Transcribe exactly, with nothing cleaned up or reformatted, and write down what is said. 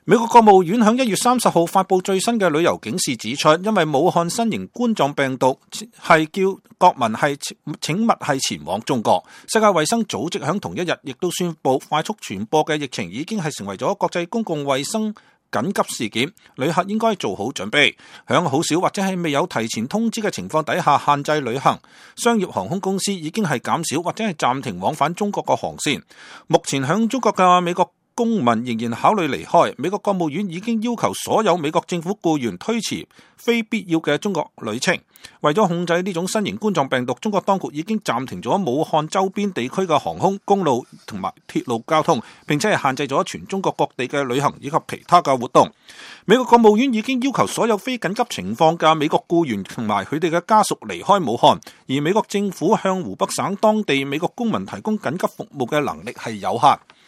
美國國務院喺一月三十號發布最新嘅旅遊警示，指出，因為武漢新型冠狀病毒係叫國民係請勿係前往中國。世界衛生組織喺同一日亦都宣布，快速傳播嘅疫情已經係成為咗國際公共衛生緊急事件，旅客應該做好準備，響好少或者係未有提前通知嘅情況底下限制旅行。商業航空公司已經係減少或者係暫停往返中國嘅航線。目前響中國嘅美國公民仍然考慮離開。美國國務院已經要求所有美國政府僱員推遲非必要嘅中國旅程。為咗控制呢種新型冠狀病毒，中國當局已經暫停咗武漢周邊地區嘅航空、公路同埋鐵路交通，並且係限制咗全中國各地嘅旅行以及其他嘅活動。美國國務院已經要求所有非緊急情況嘅美國僱員同埋佢哋嘅家屬離開武漢，而美國政府向湖北省當地美國公民提供緊急服務嘅能力係有限。